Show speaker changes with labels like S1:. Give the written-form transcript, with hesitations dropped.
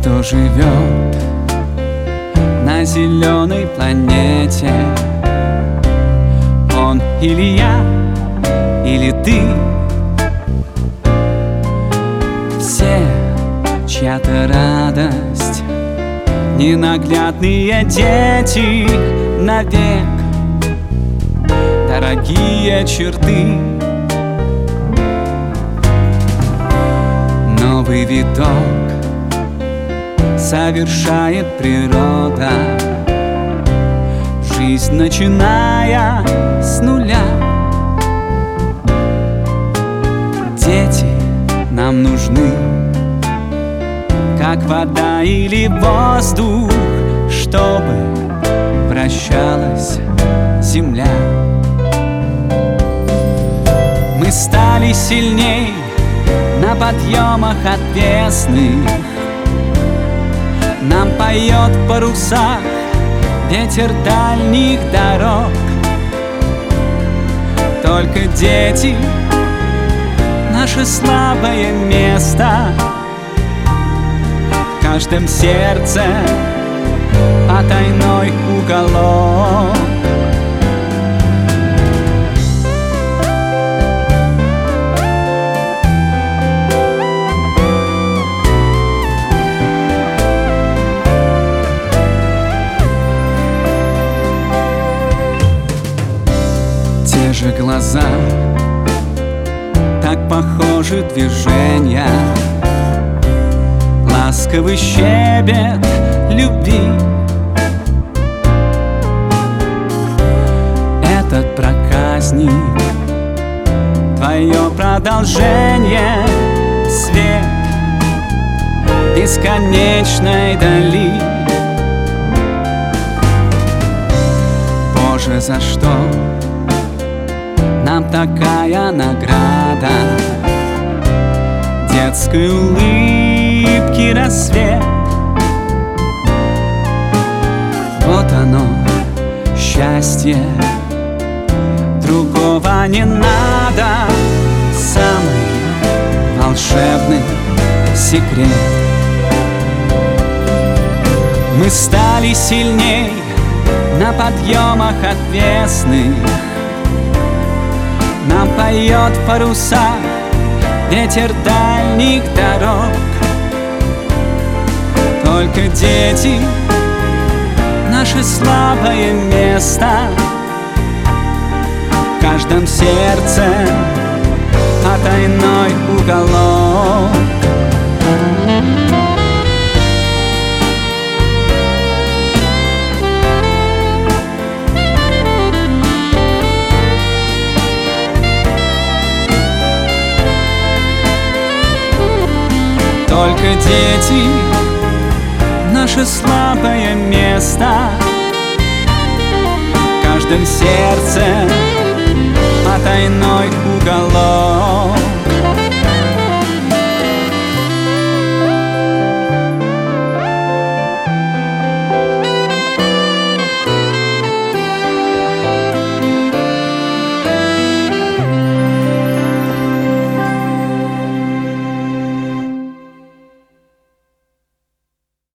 S1: кто живет на зеленой планете. Он или я, или ты. Все чья-то радость, ненаглядные дети навек, дорогие черты. Новый виток совершает природа, жизнь начиная с нуля. Дети нам нужны, как вода или воздух, чтобы вращалась земля. Мы стали сильней на подъемах отвесных, нам поет в парусах ветер дальних дорог. Только дети — наше слабое место, в каждом сердце потайной уголок. Те же глаза, так похожи движения, ласковый щебет любви. Этот проказник — твое продолжение, свет бесконечной дали. Боже, за что нам такая награда? Детской улыбки рассвет. Вот оно, счастье, другого не надо. Самый волшебный секрет. Мы стали сильней на подъемах отвесных, нам поет в парусах ветер дальних дорог. Только дети — наше слабое место, в каждом сердце потайной уголок. Только дети — наше слабое место, в каждом сердце потайной уголок.